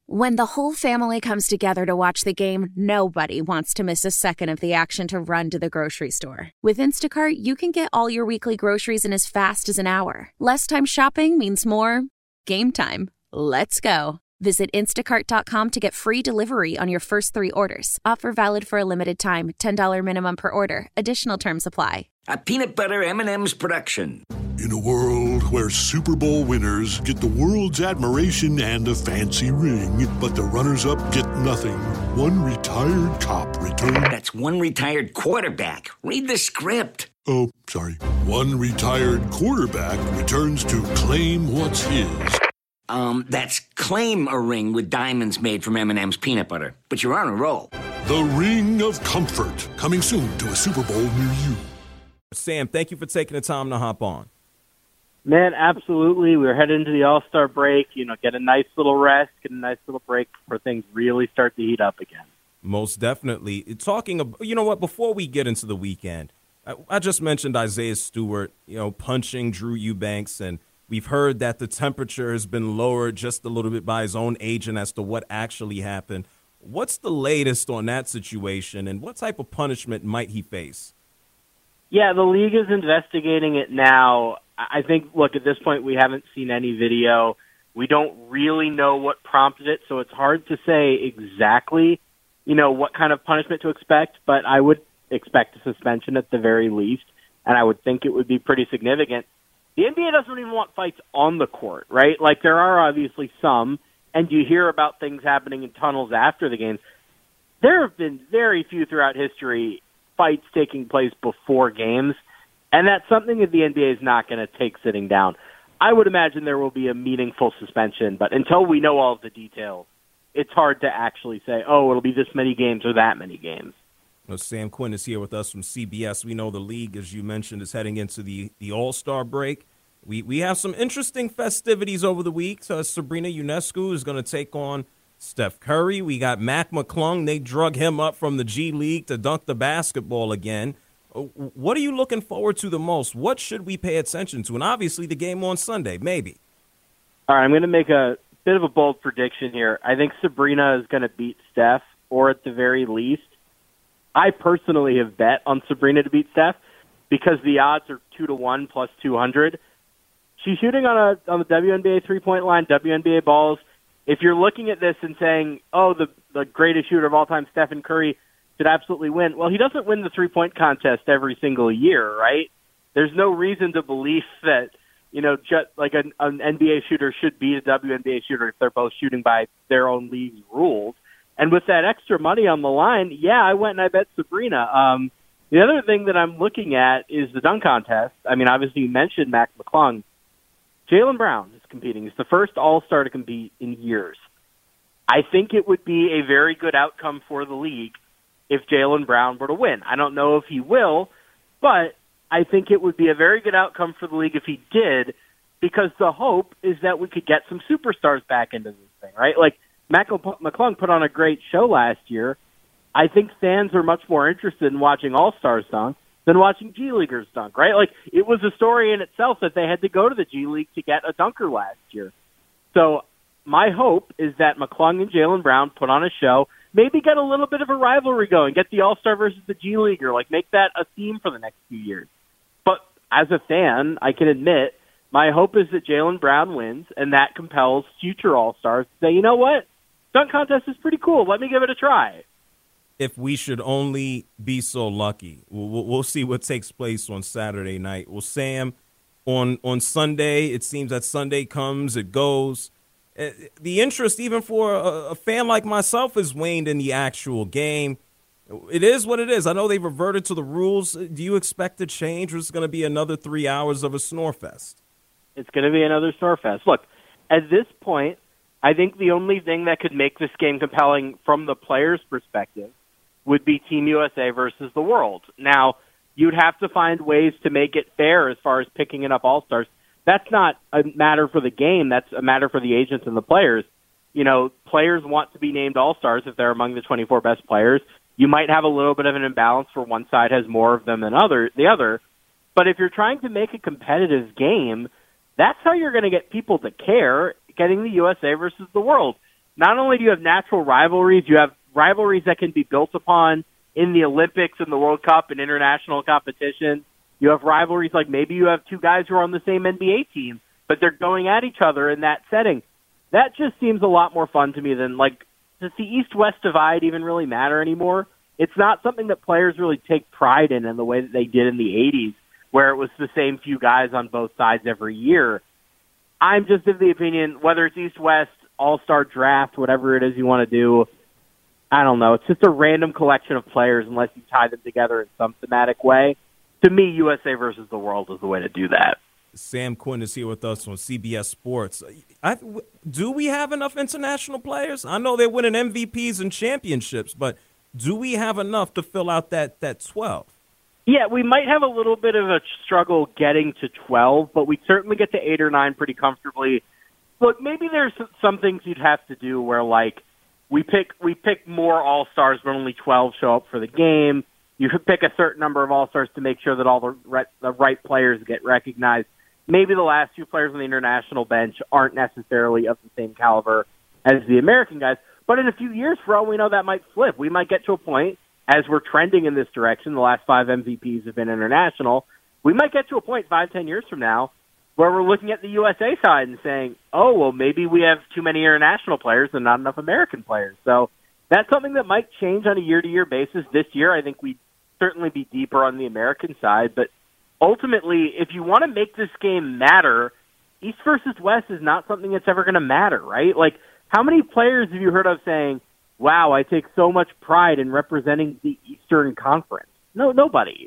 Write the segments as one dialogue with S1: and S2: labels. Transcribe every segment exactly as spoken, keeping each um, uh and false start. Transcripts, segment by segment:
S1: When the whole family comes together to watch the game, nobody wants to miss a second of the action to run to the grocery store. With Instacart, you can get all your weekly groceries in as fast as an hour. Less time shopping means more game time. Let's go. Visit instacart dot com to get free delivery on your first three orders. Offer valid for a limited time. ten dollars minimum per order. Additional terms apply.
S2: A peanut butter M and M's production.
S3: In a world where Super Bowl winners get the world's admiration and a fancy ring, but the runners-up get nothing, one retired cop returns...
S2: That's one retired quarterback. Read the script.
S3: Oh, sorry. One retired quarterback returns to claim what's his.
S2: Um, that's claim a ring with diamonds made from M and M's peanut butter. But you're on a roll.
S3: The Ring of Comfort, coming soon to a Super Bowl near you.
S4: Sam, thank you for taking the time to hop on.
S5: Man, absolutely. We're heading into the All-Star break. You know, get a nice little rest, get a nice little break before things really start to heat up again.
S4: Most definitely. Talking about, you know what, before we get into the weekend, I, I just mentioned Isaiah Stewart, you know, punching Drew Eubanks, and we've heard that the temperature has been lowered just a little bit by his own agent as to what actually happened. What's the latest on that situation, and what type of punishment might he face?
S5: Yeah, the league is investigating it now. I think, look, at this point, we haven't seen any video. We don't really know what prompted it, so it's hard to say exactly, you know, what kind of punishment to expect, but I would expect a suspension at the very least, and I would think it would be pretty significant. The N B A doesn't even want fights on the court, right? Like, there are obviously some, and you hear about things happening in tunnels after the games. There have been very few throughout history fights taking place before games, and that's something that the N B A is not going to take sitting down. I would imagine there will be a meaningful suspension, but until we know all of the details, it's hard to actually say, oh, it'll be this many games or that many games.
S4: Well, Sam Quinn is here with us from C B S. We know the league, as you mentioned, is heading into the, the All-Star break. We we have some interesting festivities over the week. So Sabrina Ionescu is going to take on Steph Curry. We got Mac McClung. They drug him up from the G League to dunk the basketball again. What are you looking forward to the most? What should we pay attention to? And obviously the game on Sunday, maybe.
S5: All right, I'm going to make a bit of a bold prediction here. I think Sabrina is going to beat Steph, or at the very least, I personally have bet on Sabrina to beat Steph because the odds are two to one plus two hundred. She's shooting on a on the W N B A three-point line, W N B A balls. If you're looking at this and saying, oh, the, the greatest shooter of all time, Stephen Curry, should absolutely win. Well, he doesn't win the three-point contest every single year, right? There's no reason to believe that, you know, just like an, an N B A shooter should beat a W N B A shooter if they're both shooting by their own league's rules. And with that extra money on the line, yeah, I went and I bet Sabrina. Um, the other thing that I'm looking at is the dunk contest. I mean, obviously you mentioned Mac McClung. Jaylen Brown is competing. He's the first All-Star to compete in years. I think it would be a very good outcome for the league if Jaylen Brown were to win. I don't know if he will, but I think it would be a very good outcome for the league if he did, because the hope is that we could get some superstars back into this thing, right? Like, Mac McClung put on a great show last year. I think fans are much more interested in watching All-Stars dunk than watching G Leaguers dunk, right? Like, it was a story in itself that they had to go to the G League to get a dunker last year. So my hope is that McClung and Jaylen Brown put on a show, maybe get a little bit of a rivalry going, get the All-Star versus the G Leaguer, like make that a theme for the next few years. But as a fan, I can admit, my hope is that Jaylen Brown wins, and that compels future All-Stars to say, you know what? Dunk contest is pretty cool. Let me give it a try.
S4: If we should only be so lucky, we'll, we'll see what takes place on Saturday night. Well, Sam, on on Sunday, it seems that Sunday comes, it goes. The interest, even for a, a fan like myself, has waned in the actual game. It is what it is. I know they've reverted to the rules. Do you expect to change, or is it going to be another three hours of a snore fest?
S5: It's going to be another snore fest. Look, at this point, I think the only thing that could make this game compelling from the players' perspective would be Team U S A versus the world. Now, you'd have to find ways to make it fair as far as picking up All-Stars. That's not a matter for the game. That's a matter for the agents and the players. You know, players want to be named All-Stars if they're among the twenty-four best players. You might have a little bit of an imbalance where one side has more of them than other, the other. But if you're trying to make a competitive game, that's how you're going to get people to care, getting the U S A versus the world. not only do you have natural rivalries, you have rivalries that can be built upon in the Olympics and the World Cup and international competition. You have rivalries like maybe you have two guys who are on the same N B A team, but they're going at each other in that setting. That just seems a lot more fun to me than, like, does the East-West divide even really matter anymore? It's not something that players really take pride in in the way that they did in the eighties, where it was the same few guys on both sides every year. I'm just of the opinion, whether it's East-West, All-Star Draft, whatever it is you want to do, I don't know. It's just a random collection of players unless you tie them together in some thematic way. To me, U S A versus the world is the way to do that.
S4: Sam Quinn is here with us on C B S Sports. I, do we have enough international players? I know they're winning M V Ps and championships, but do we have enough to fill out that, that twelve?
S5: Yeah, we might have a little bit of a struggle getting to twelve, but we certainly get to eight or nine pretty comfortably. Look, maybe there's some things you'd have to do where, like, we pick we pick more All-Stars, but only twelve show up for the game. You could pick a certain number of All-Stars to make sure that all the right, the right players get recognized. Maybe the last two players on the international bench aren't necessarily of the same caliber as the American guys. But in a few years, for all we know, that might flip. We might get to a point, as we're trending in this direction, the last five M V Ps have been international, we might get to a point five, ten years from now where we're looking at the U S A side and saying, oh, well, maybe we have too many international players and not enough American players. So that's something that might change on a year-to-year basis. This year, I think we'd certainly be deeper on the American side. But ultimately, if you want to make this game matter, East versus West is not something that's ever going to matter, right? Like, how many players have you heard of saying, wow, I take so much pride in representing the Eastern Conference? No, nobody.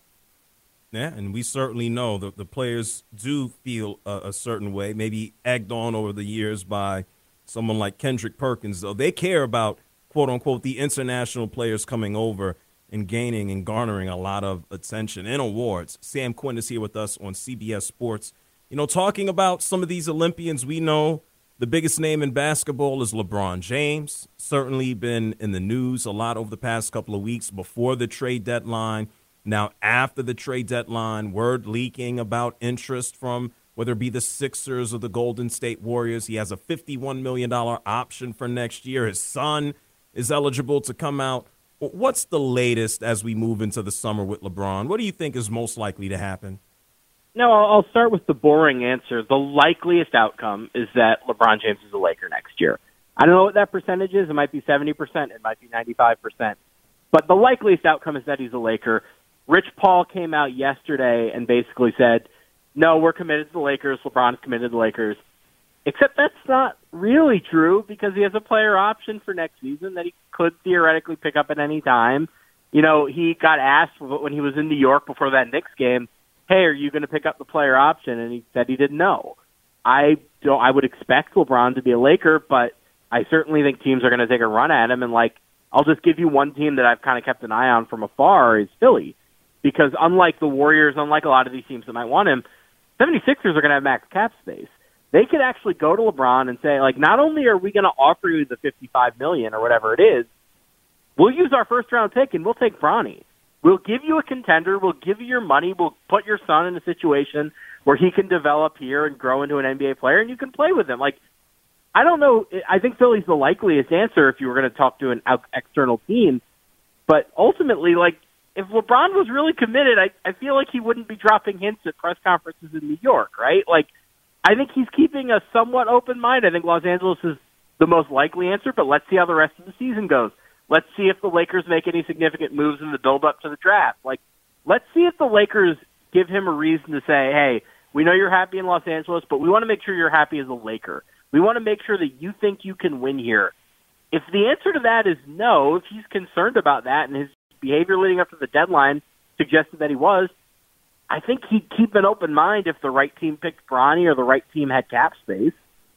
S4: Yeah, and we certainly know that the players do feel a, a certain way, maybe egged on over the years by someone like Kendrick Perkins, though. They care about, quote-unquote, the international players coming over and gaining and garnering a lot of attention and awards. Sam Quinn is here with us on C B S Sports. You know, talking about some of these Olympians, we know the biggest name in basketball is LeBron James. Certainly been in the news a lot over the past couple of weeks before the trade deadline. Now, after the trade deadline, word leaking about interest from whether it be the Sixers or the Golden State Warriors. He has a fifty-one million dollars option for next year. His son is eligible to come out. What's the latest as we move into the summer with LeBron? What do you think is most likely to happen?
S5: No, I'll start with the boring answer. The likeliest outcome is that LeBron James is a Laker next year. I don't know what that percentage is. It might be seventy percent. It might be ninety-five percent. But the likeliest outcome is that he's a Laker. Rich Paul came out yesterday and basically said, no, we're committed to the Lakers. LeBron's committed to the Lakers. Except that's not really true because he has a player option for next season that he could theoretically pick up at any time. You know, he got asked when he was in New York before that Knicks game, hey, are you going to pick up the player option? And he said he didn't know. I don't. I would expect LeBron to be a Laker, but I certainly think teams are going to take a run at him. And, like, I'll just give you one team that I've kind of kept an eye on from afar is Philly. Because unlike the Warriors, unlike a lot of these teams that might want him, seventy-sixers are going to have max cap space. They could actually go to LeBron and say, like, not only are we going to offer you the fifty-five million dollars or whatever it is, we'll use our first-round pick and we'll take Bronny. We'll give you a contender. We'll give you your money. We'll put your son in a situation where he can develop here and grow into an N B A player, and you can play with him. Like, I don't know. I think Philly's the likeliest answer if you were going to talk to an out- external team. But ultimately, like, if LeBron was really committed, I, I feel like he wouldn't be dropping hints at press conferences in New York, right? Like, I think he's keeping a somewhat open mind. I think Los Angeles is the most likely answer, but let's see how the rest of the season goes. Let's see if the Lakers make any significant moves in the build-up to the draft. Like, let's see if the Lakers give him a reason to say, hey, we know you're happy in Los Angeles, but we want to make sure you're happy as a Laker. We want to make sure that you think you can win here. If the answer to that is no, if he's concerned about that and his behavior leading up to the deadline suggested that he was, I think he'd keep an open mind if the right team picked Bronny or the right team had cap space.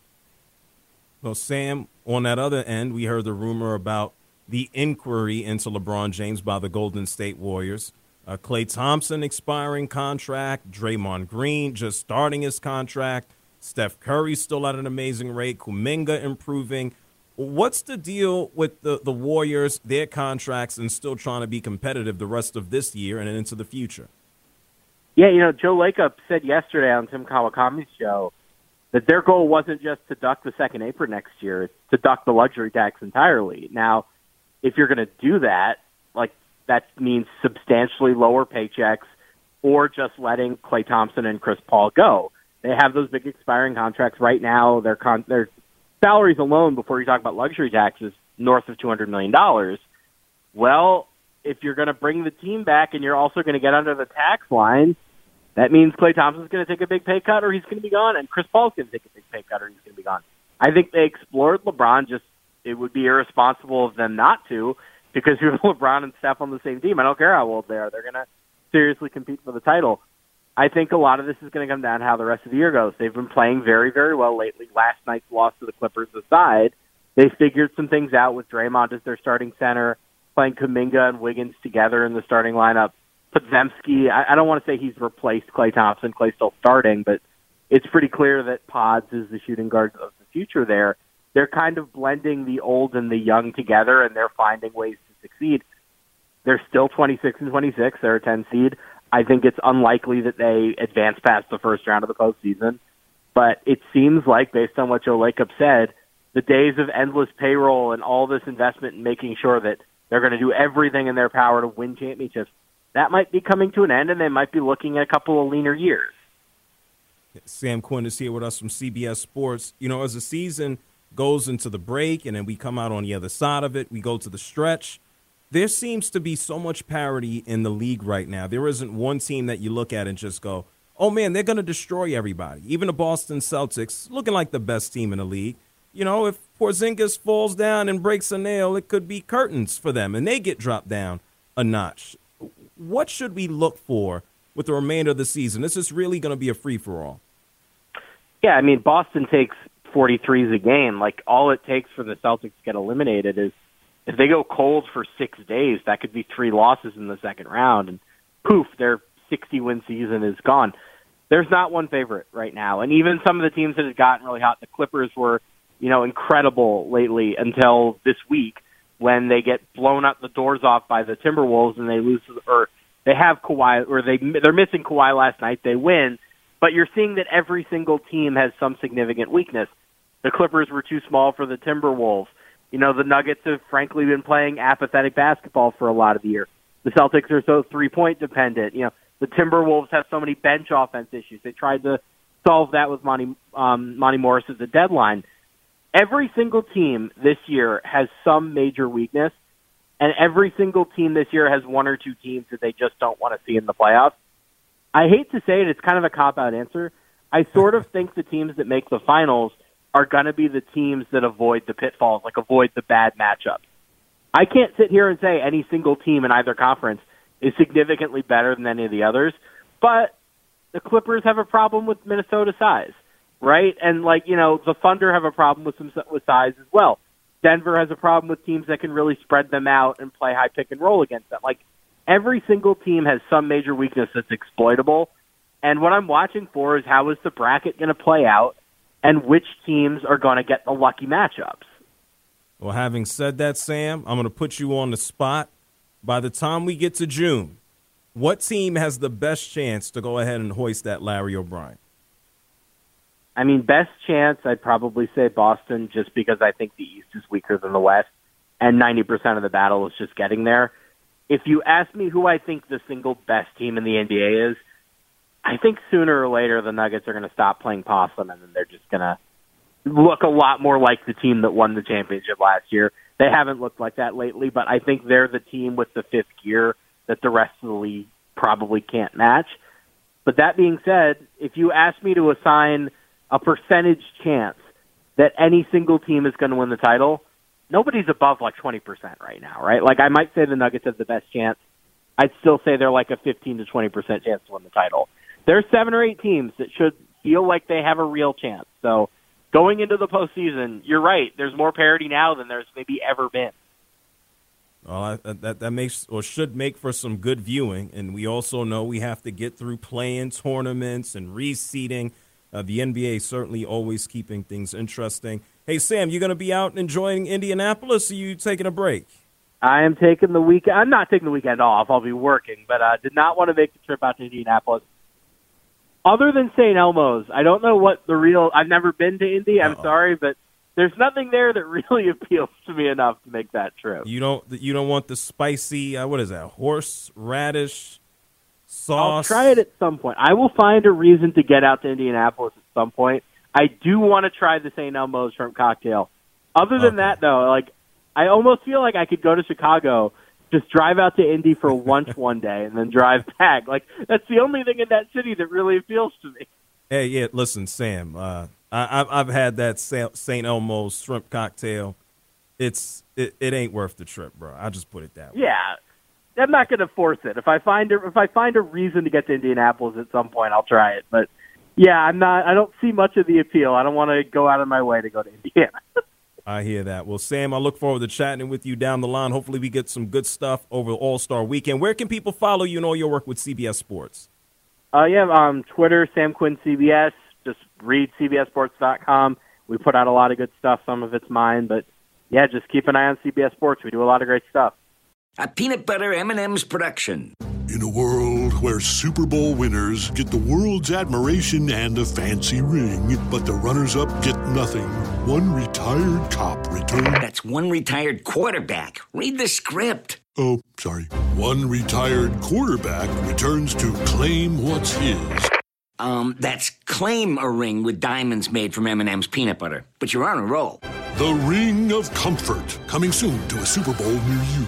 S4: Well, Sam, on that other end, we heard the rumor about the inquiry into LeBron James by the Golden State Warriors. Uh, Klay Thompson expiring contract, Draymond Green just starting his contract, Steph Curry still at an amazing rate, Kuminga improving. What's the deal with the, the Warriors, their contracts, and still trying to be competitive the rest of this year and into the future?
S5: Yeah, you know, Joe Lacob said yesterday on Tim Kawakami's show that their goal wasn't just to duck the second apron next year, it's to duck the luxury tax entirely. Now, if you're going to do that, like that means substantially lower paychecks or just letting Klay Thompson and Chris Paul go. They have those big expiring contracts right now. Their con- their salaries alone, before you talk about luxury taxes, north of two hundred million dollars. Well, if you're going to bring the team back and you're also going to get under the tax line, that means Klay Thompson's going to take a big pay cut or he's going to be gone, and Chris Paul's going to take a big pay cut or he's going to be gone. I think they explored LeBron. Just it would be irresponsible of them not to, because you have LeBron and Steph on the same team. I don't care how old they are. They're going to seriously compete for the title. I think a lot of this is going to come down to how the rest of the year goes. They've been playing very, very well lately. Last night's loss to the Clippers aside, they figured some things out with Draymond as their starting center, playing Kuminga and Wiggins together in the starting lineup. Podziemski, I, I don't want to say he's replaced Klay Thompson. Klay's still starting, but it's pretty clear that Pods is the shooting guard of the future there. They're kind of blending the old and the young together, and they're finding ways to succeed. They're still twenty-six and twenty-six. They're a ten seed. I think it's unlikely that they advance past the first round of the postseason. But it seems like, based on what Joe Lacob said, the days of endless payroll and all this investment in making sure that they're going to do everything in their power to win championships, that might be coming to an end, and they might be looking at a couple of leaner years.
S4: Sam Quinn is here with us from C B S Sports. You know, as the season goes into the break and then we come out on the other side of it, we go to the stretch, there seems to be so much parity in the league right now. There isn't one team that you look at and just go, oh, man, they're going to destroy everybody. Even the Boston Celtics, looking like the best team in the league. You know, if Porzingis falls down and breaks a nail, it could be curtains for them, and they get dropped down a notch. What should we look for with the remainder of the season? This is really going to be a free-for-all.
S5: Yeah, I mean, Boston takes forty-threes a game. Like, all it takes for the Celtics to get eliminated is if they go cold for six days, that could be three losses in the second round, and poof, their sixty-win season is gone. There's not one favorite right now, and even some of the teams that have gotten really hot, the Clippers were, you know, incredible lately until this week when they get blown out the doors off by the Timberwolves and they lose, or they have Kawhi, or they they're missing Kawhi last night. They win, but you're seeing that every single team has some significant weakness. The Clippers were too small for the Timberwolves. You know, the Nuggets have frankly been playing apathetic basketball for a lot of the year. The Celtics are so three-point dependent. You know, the Timberwolves have so many bench offense issues. They tried to solve that with Monty, um, Monty Morris at the deadline. Every single team this year has some major weakness, and every single team this year has one or two teams that they just don't want to see in the playoffs. I hate to say it, it's kind of a cop-out answer. I sort of think the teams that make the finals are going to be the teams that avoid the pitfalls, like avoid the bad matchups. I can't sit here and say any single team in either conference is significantly better than any of the others, but the Clippers have a problem with Minnesota size, right? And, like, you know, the Thunder have a problem with some with size as well. Denver has a problem with teams that can really spread them out and play high pick and roll against them. Like, every single team has some major weakness that's exploitable, and what I'm watching for is how is the bracket going to play out and which teams are going to get the lucky matchups.
S4: Well, having said that, Sam, I'm going to put you on the spot. By the time we get to June, what team has the best chance to go ahead and hoist that Larry O'Brien?
S5: I mean, best chance, I'd probably say Boston, just because I think the East is weaker than the West, and ninety percent of the battle is just getting there. If you ask me who I think the single best team in the N B A is, I think sooner or later the Nuggets are going to stop playing possum, and then they're just going to look a lot more like the team that won the championship last year. They haven't looked like that lately, but I think they're the team with the fifth gear that the rest of the league probably can't match. But that being said, if you ask me to assign a percentage chance that any single team is going to win the title, nobody's above like twenty percent right now, right? Like, I might say the Nuggets have the best chance. I'd still say they're like a fifteen to twenty percent chance to win the title. There's seven or eight teams that should feel like they have a real chance. So going into the postseason, you're right. There's more parity now than there's maybe ever been.
S4: Well, that, that, that makes or should make for some good viewing. And we also know we have to get through play-in tournaments and reseeding. Uh, the N B A certainly always keeping things interesting. Hey, Sam, you going to be out enjoying Indianapolis, or are you taking a break?
S5: I am taking the weekend. I'm not taking the weekend off. I'll be working, but I uh, did not want to make the trip out to Indianapolis. other than Saint Elmo's, I don't know what the real. I've never been to Indy. I'm Uh-oh. sorry, but there's nothing there that really appeals to me enough to make that trip.
S4: You don't. You don't want the spicy. Uh, what is that? Horseradish sauce.
S5: I'll try it at some point. I will find a reason to get out to Indianapolis at some point. I do want to try the Saint Elmo's shrimp cocktail. Other than okay. that, though, like I almost feel like I could go to Chicago, just drive out to Indy for lunch one day, and then drive back. Like that's the only thing in that city that really appeals to me.
S4: Hey, yeah, listen, Sam. Uh, I, I've I've had that Saint Elmo's shrimp cocktail. It's it, it ain't worth the trip, bro. I'll just put it that way.
S5: Yeah, I'm not going to force it. If I find a, if I find a reason to get to Indianapolis at some point, I'll try it. But yeah, I'm not. I don't see much of the appeal. I don't want to go out of my way to go to Indiana.
S4: I hear that. Well, Sam, I look forward to chatting with you down the line. Hopefully, we get some good stuff over All-Star Weekend. Where can people follow you and all your work with C B S Sports?
S5: Uh, yeah, um, Twitter, Sam Quinn C B S. Just read C B S sports dot com. We put out a lot of good stuff. Some of it's mine, but yeah, just keep an eye on C B S Sports. We do a lot of great stuff.
S2: A peanut butter M and M's production.
S3: In a world where Super Bowl winners get the world's admiration and a fancy ring, but the runners-up get nothing, one retired cop returns...
S2: That's one retired quarterback. Read the script.
S3: Oh, sorry. One retired quarterback returns to claim what's his.
S2: Um, that's claim a ring with diamonds made from M and M's peanut butter. But you're on a roll.
S3: The Ring of Comfort, coming soon to a Super Bowl near you.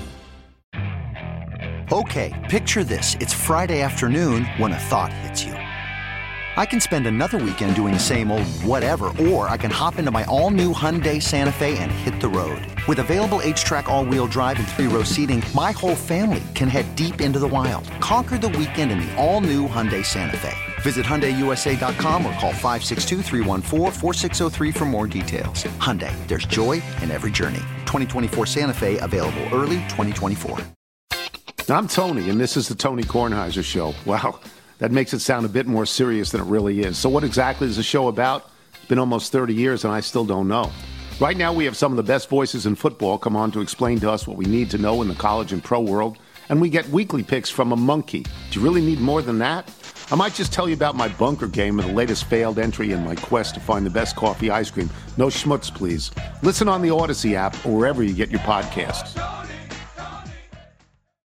S6: Okay, picture this. It's Friday afternoon when a thought hits you. I can spend another weekend doing the same old whatever, or I can hop into my all-new Hyundai Santa Fe and hit the road. With available H-Track all-wheel drive and three-row seating, my whole family can head deep into the wild. Conquer the weekend in the all-new Hyundai Santa Fe. Visit Hyundai U S A dot com or call five six two, three one four, four six zero three for more details. Hyundai, there's joy in every journey. twenty twenty-four Santa Fe, available early twenty twenty-four.
S7: I'm Tony, and this is the Tony Kornheiser Show. Wow, that makes it sound a bit more serious than it really is. So what exactly is the show about? It's been almost thirty years, and I still don't know. Right now, we have some of the best voices in football come on to explain to us what we need to know in the college and pro world, and we get weekly picks from a monkey. Do you really need more than that? I might just tell you about my bunker game and the latest failed entry in my quest to find the best coffee ice cream. No schmutz, please. Listen on the Odyssey app or wherever you get your podcasts.